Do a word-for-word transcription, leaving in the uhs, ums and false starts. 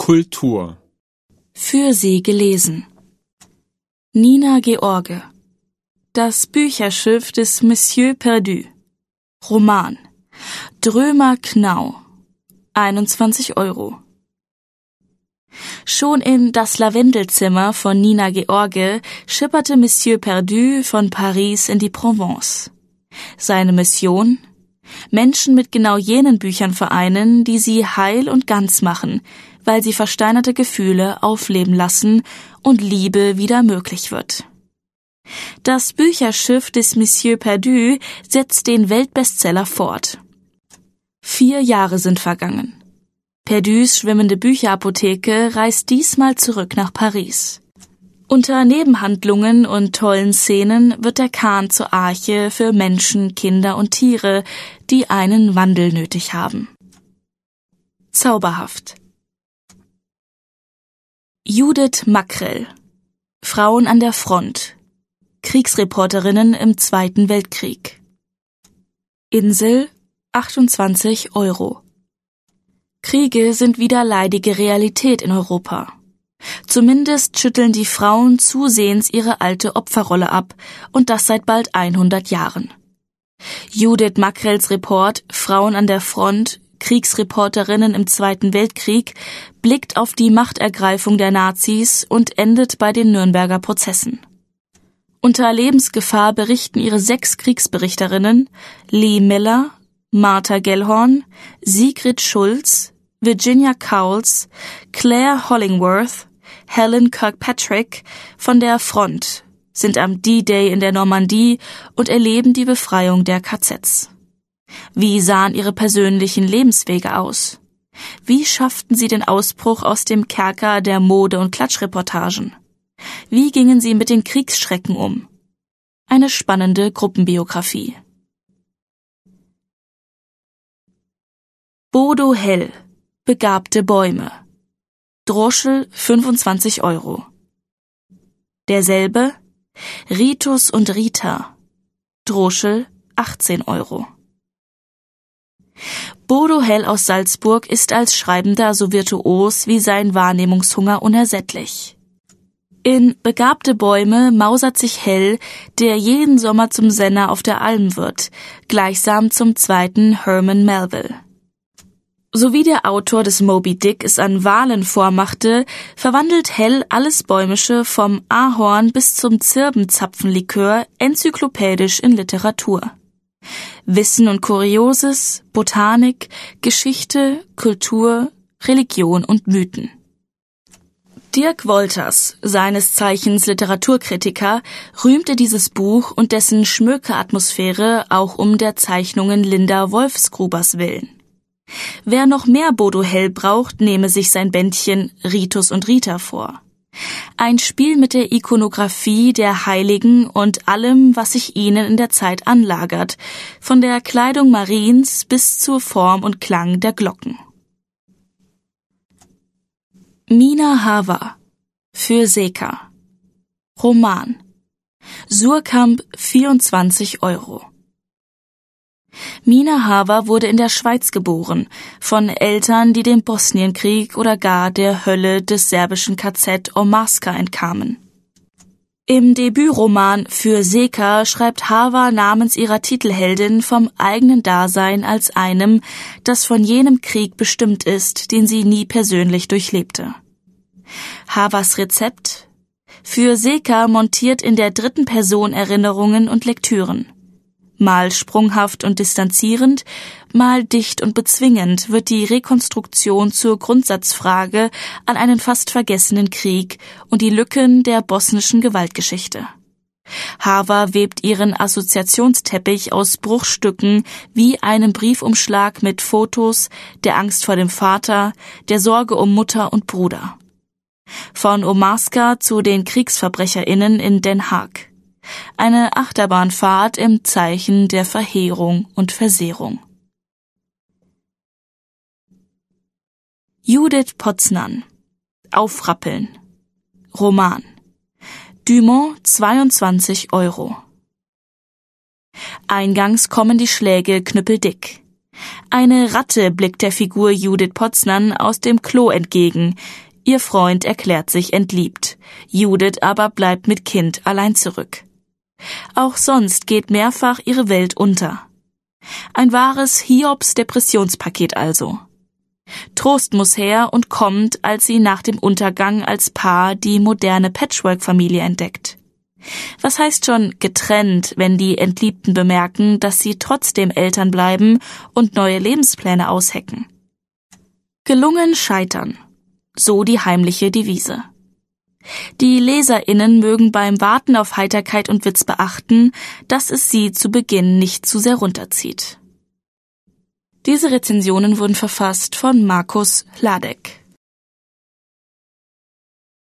Kultur. Für Sie gelesen. Nina George. Das Bücherschiff des Monsieur Perdu. Roman. Drömer Knau. einundzwanzig Euro. Schon in Das Lavendelzimmer von Nina George schipperte Monsieur Perdu von Paris in die Provence. Seine Mission? Menschen mit genau jenen Büchern vereinen, die sie heil und ganz machen, weil sie versteinerte Gefühle aufleben lassen und Liebe wieder möglich wird. Das Bücherschiff des Monsieur Perdu setzt den Weltbestseller fort. Vier Jahre sind vergangen. Perdus schwimmende Bücherapotheke reist diesmal zurück nach Paris. Unter Nebenhandlungen und tollen Szenen wird der Kahn zur Arche für Menschen, Kinder und Tiere, die einen Wandel nötig haben. Zauberhaft. Judith Makrell. Frauen an der Front. Kriegsreporterinnen im Zweiten Weltkrieg. Insel, achtundzwanzig Euro. Kriege sind wieder leidige Realität in Europa. Zumindest schütteln die Frauen zusehends ihre alte Opferrolle ab, und das seit bald hundert Jahren. Judith Makrells Report Frauen an der Front, Kriegsreporterinnen im Zweiten Weltkrieg blickt auf die Machtergreifung der Nazis und endet bei den Nürnberger Prozessen. Unter Lebensgefahr berichten ihre sechs Kriegsberichterinnen Lee Miller, Martha Gellhorn, Sigrid Schulz, Virginia Cowles, Claire Hollingworth, Helen Kirkpatrick von der Front, sind am D-Day in der Normandie und erleben die Befreiung der K Zs. Wie sahen ihre persönlichen Lebenswege aus? Wie schafften sie den Ausbruch aus dem Kerker der Mode- und Klatschreportagen? Wie gingen sie mit den Kriegsschrecken um? Eine spannende Gruppenbiografie. Bodo Hell. Begabte Bäume. Droschel fünfundzwanzig Euro. Derselbe Ritus und Rita. Droschel achtzehn Euro. Bodo Hell aus Salzburg ist als Schreibender so virtuos wie sein Wahrnehmungshunger unersättlich. In Begabte Bäume mausert sich Hell, der jeden Sommer zum Senner auf der Alm wird, gleichsam zum zweiten Herman Melville. So wie der Autor des Moby Dick es an Walen vormachte, verwandelt Hell alles Bäumische vom Ahorn bis zum Zirbenzapfenlikör enzyklopädisch in Literatur. Wissen und Kurioses, Botanik, Geschichte, Kultur, Religion und Mythen. Dirk Wolters, seines Zeichens Literaturkritiker, rühmte dieses Buch und dessen Schmöke-Atmosphäre auch um der Zeichnungen Linda Wolfsgrubers willen. Wer noch mehr Bodo Hell braucht, nehme sich sein Bändchen Ritus und Rita vor. Ein Spiel mit der Ikonographie der Heiligen und allem, was sich ihnen in der Zeit anlagert, von der Kleidung Mariens bis zur Form und Klang der Glocken. Mina Hava. Für Seka. Roman. Surkamp vierundzwanzig Euro. Mina Hava wurde in der Schweiz geboren, von Eltern, die dem Bosnienkrieg oder gar der Hölle des serbischen K Z Omarska entkamen. Im Debütroman Für Seka schreibt Hava namens ihrer Titelheldin vom eigenen Dasein als einem, das von jenem Krieg bestimmt ist, den sie nie persönlich durchlebte. Havas Rezept? Für Seka montiert in der dritten Person Erinnerungen und Lektüren. Mal sprunghaft und distanzierend, mal dicht und bezwingend wird die Rekonstruktion zur Grundsatzfrage an einen fast vergessenen Krieg und die Lücken der bosnischen Gewaltgeschichte. Hava webt ihren Assoziationsteppich aus Bruchstücken wie einem Briefumschlag mit Fotos, der Angst vor dem Vater, der Sorge um Mutter und Bruder. Von Omarska zu den KriegsverbrecherInnen in Den Haag. Eine Achterbahnfahrt im Zeichen der Verheerung und Versehrung. Judith Potznan. Aufrappeln. Roman. Dumont zweiundzwanzig Euro. Eingangs kommen die Schläge knüppeldick. Eine Ratte blickt der Figur Judith Poznań aus dem Klo entgegen. Ihr Freund erklärt sich entliebt. Judith aber bleibt mit Kind allein zurück. Auch sonst geht mehrfach ihre Welt unter. Ein wahres Hiobs-Depressionspaket also. Trost muss her und kommt, als sie nach dem Untergang als Paar die moderne Patchwork-Familie entdeckt. Was heißt schon getrennt, wenn die Entliebten bemerken, dass sie trotzdem Eltern bleiben und neue Lebenspläne aushecken? Gelungen scheitern. So die heimliche Devise. Die LeserInnen mögen beim Warten auf Heiterkeit und Witz beachten, dass es sie zu Beginn nicht zu sehr runterzieht. Diese Rezensionen wurden verfasst von Markus Hladek.